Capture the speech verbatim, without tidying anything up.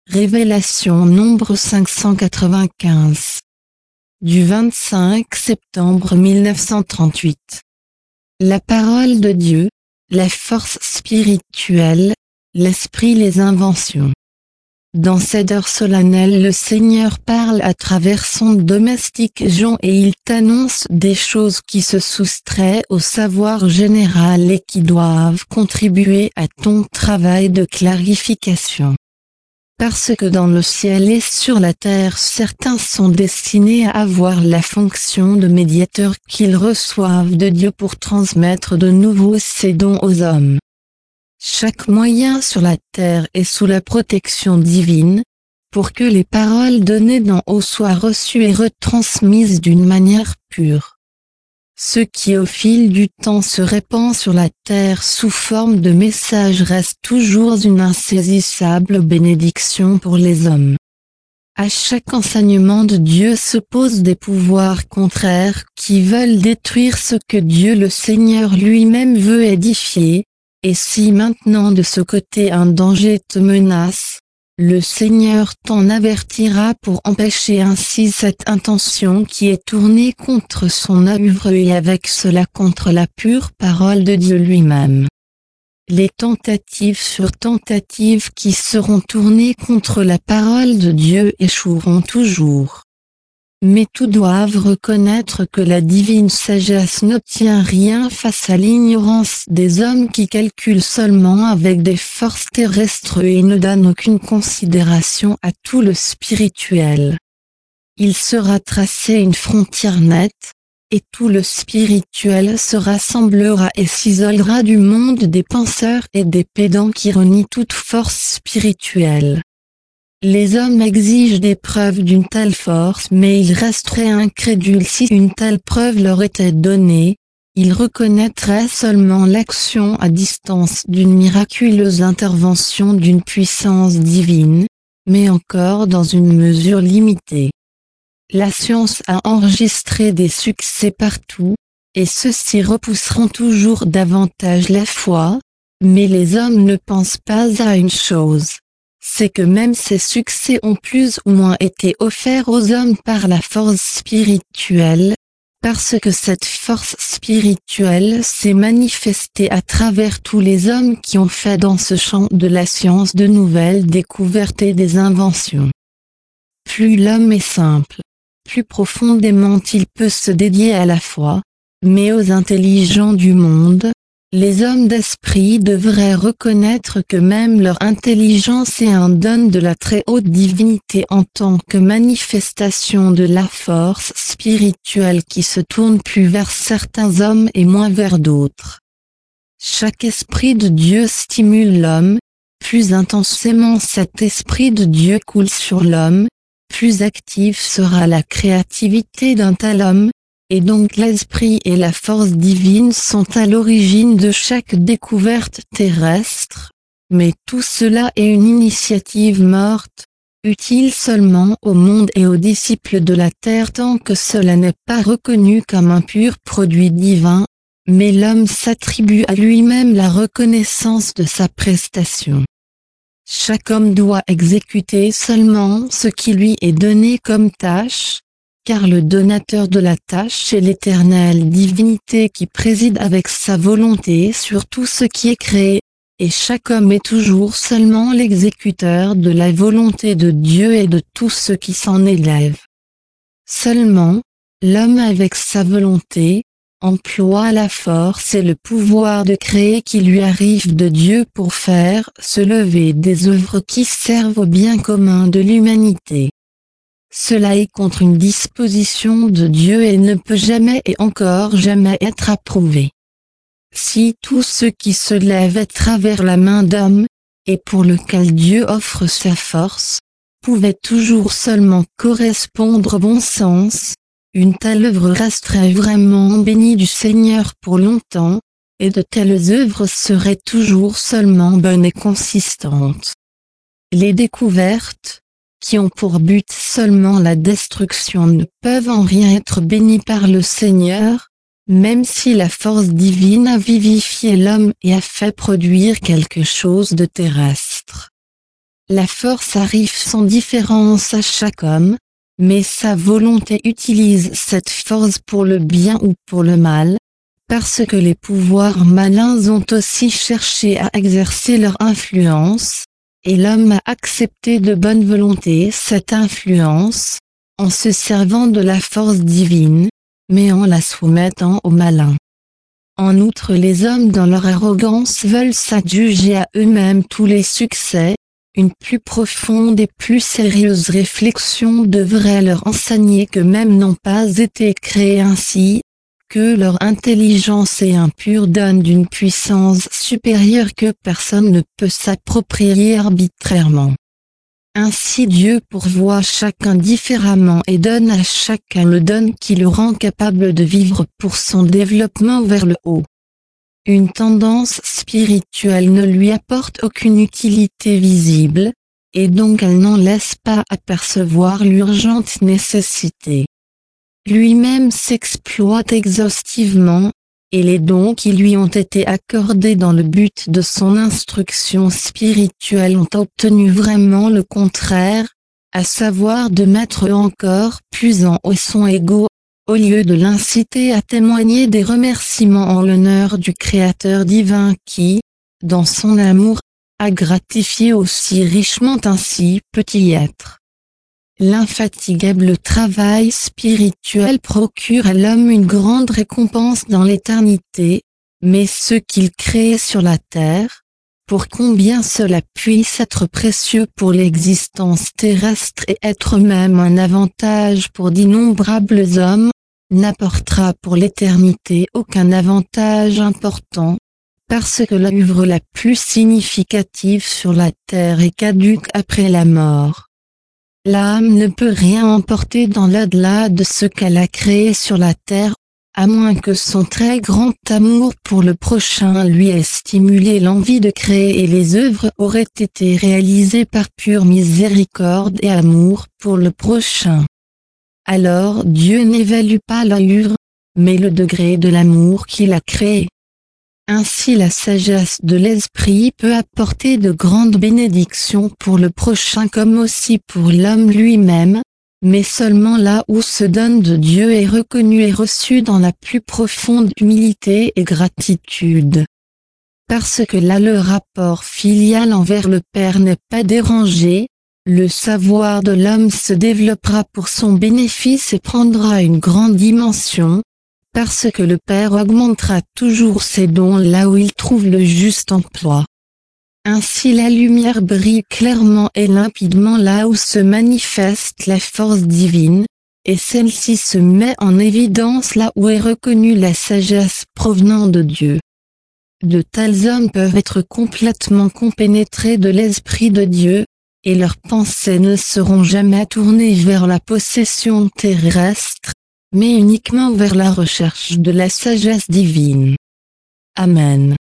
Révélation nombre cinq cent quatre-vingt-quinze. Du vingt-cinq septembre mille neuf cent trente-huit. La parole de Dieu, la force spirituelle, l'esprit, les inventions. Dans cette heure solennelle, le Seigneur parle à travers son domestique Jean et il t'annonce des choses qui se soustraient au savoir général et qui doivent contribuer à ton travail de clarification. Parce que dans le ciel et sur la terre, certains sont destinés à avoir la fonction de médiateur qu'ils reçoivent de Dieu pour transmettre de nouveau ses dons aux hommes. Chaque moyen sur la terre est sous la protection divine, pour que les paroles données d'en haut soient reçues et retransmises d'une manière pure. Ce qui au fil du temps se répand sur la terre sous forme de messages reste toujours une insaisissable bénédiction pour les hommes. À chaque enseignement de Dieu s'opposent des pouvoirs contraires qui veulent détruire ce que Dieu le Seigneur lui-même veut édifier, et si maintenant de ce côté un danger te menace, le Seigneur t'en avertira pour empêcher ainsi cette intention qui est tournée contre son œuvre et avec cela contre la pure parole de Dieu lui-même. Les tentatives sur tentatives qui seront tournées contre la parole de Dieu échoueront toujours. Mais tous doivent reconnaître que la divine sagesse n'obtient rien face à l'ignorance des hommes qui calculent seulement avec des forces terrestres et ne donnent aucune considération à tout le spirituel. Il sera tracé une frontière nette, et tout le spirituel se rassemblera et s'isolera du monde des penseurs et des pédants qui renient toute force spirituelle. Les hommes exigent des preuves d'une telle force mais ils resteraient incrédules si une telle preuve leur était donnée, ils reconnaîtraient seulement l'action à distance d'une miraculeuse intervention d'une puissance divine, mais encore dans une mesure limitée. La science a enregistré des succès partout, et ceux-ci repousseront toujours davantage la foi, mais les hommes ne pensent pas à une chose. C'est que même ces succès ont plus ou moins été offerts aux hommes par la force spirituelle, parce que cette force spirituelle s'est manifestée à travers tous les hommes qui ont fait dans ce champ de la science de nouvelles découvertes et des inventions. Plus l'homme est simple, plus profondément il peut se dédier à la foi, mais aux intelligents du monde, les hommes d'esprit devraient reconnaître que même leur intelligence est un don de la très haute divinité en tant que manifestation de la force spirituelle qui se tourne plus vers certains hommes et moins vers d'autres. Chaque esprit de Dieu stimule l'homme, plus intensément cet esprit de Dieu coule sur l'homme, plus active sera la créativité d'un tel homme, et donc l'esprit et la force divine sont à l'origine de chaque découverte terrestre, mais tout cela est une initiative morte, utile seulement au monde et aux disciples de la terre tant que cela n'est pas reconnu comme un pur produit divin, mais l'homme s'attribue à lui-même la reconnaissance de sa prestation. Chaque homme doit exécuter seulement ce qui lui est donné comme tâche, car le donateur de la tâche est l'éternelle divinité qui préside avec sa volonté sur tout ce qui est créé, et chaque homme est toujours seulement l'exécuteur de la volonté de Dieu et de tout ce qui s'en élève. Seulement, l'homme avec sa volonté, emploie la force et le pouvoir de créer qui lui arrive de Dieu pour faire se lever des œuvres qui servent au bien commun de l'humanité. Cela est contre une disposition de Dieu et ne peut jamais et encore jamais être approuvé. Si tout ce qui se lève à travers la main d'homme, et pour lequel Dieu offre sa force, pouvait toujours seulement correspondre au bon sens, une telle œuvre resterait vraiment bénie du Seigneur pour longtemps, et de telles œuvres seraient toujours seulement bonnes et consistantes. Les découvertes, qui ont pour but seulement la destruction ne peuvent en rien être bénies par le Seigneur, même si la force divine a vivifié l'homme et a fait produire quelque chose de terrestre. La force arrive sans différence à chaque homme, mais sa volonté utilise cette force pour le bien ou pour le mal, parce que les pouvoirs malins ont aussi cherché à exercer leur influence, et l'homme a accepté de bonne volonté cette influence, en se servant de la force divine, mais en la soumettant aux malins. En outre, les hommes dans leur arrogance veulent s'adjuger à eux-mêmes tous les succès. Une plus profonde et plus sérieuse réflexion devrait leur enseigner qu'eux-mêmes n'ont pas été créés ainsi, que leur intelligence est impure donne d'une puissance supérieure que personne ne peut s'approprier arbitrairement. Ainsi Dieu pourvoit chacun différemment et donne à chacun le don qui le rend capable de vivre pour son développement vers le haut. Une tendance spirituelle ne lui apporte aucune utilité visible, et donc elle n'en laisse pas apercevoir l'urgente nécessité. Lui-même s'exploite exhaustivement, et les dons qui lui ont été accordés dans le but de son instruction spirituelle ont obtenu vraiment le contraire, à savoir de mettre encore plus en haut son ego, au lieu de l'inciter à témoigner des remerciements en l'honneur du Créateur divin qui, dans son amour, a gratifié aussi richement ainsi petit être. L'infatigable travail spirituel procure à l'homme une grande récompense dans l'éternité, mais ce qu'il crée sur la terre, pour combien cela puisse être précieux pour l'existence terrestre et être même un avantage pour d'innombrables hommes, n'apportera pour l'éternité aucun avantage important, parce que l'œuvre la plus significative sur la terre est caduque après la mort. L'âme ne peut rien emporter dans l'au-delà de ce qu'elle a créé sur la terre, à moins que son très grand amour pour le prochain lui ait stimulé l'envie de créer et les œuvres auraient été réalisées par pure miséricorde et amour pour le prochain. Alors Dieu n'évalue pas l'œuvre, mais le degré de l'amour qu'il a créé. Ainsi la sagesse de l'esprit peut apporter de grandes bénédictions pour le prochain comme aussi pour l'homme lui-même, mais seulement là où ce don de Dieu est reconnu et reçu dans la plus profonde humilité et gratitude. Parce que là le rapport filial envers le Père n'est pas dérangé, le savoir de l'homme se développera pour son bénéfice et prendra une grande dimension, parce que le Père augmentera toujours ses dons là où il trouve le juste emploi. Ainsi la lumière brille clairement et limpidement là où se manifeste la force divine, et celle-ci se met en évidence là où est reconnue la sagesse provenant de Dieu. De tels hommes peuvent être complètement compénétrés de l'Esprit de Dieu, et leurs pensées ne seront jamais tournées vers la possession terrestre, mais uniquement vers la recherche de la sagesse divine. Amen.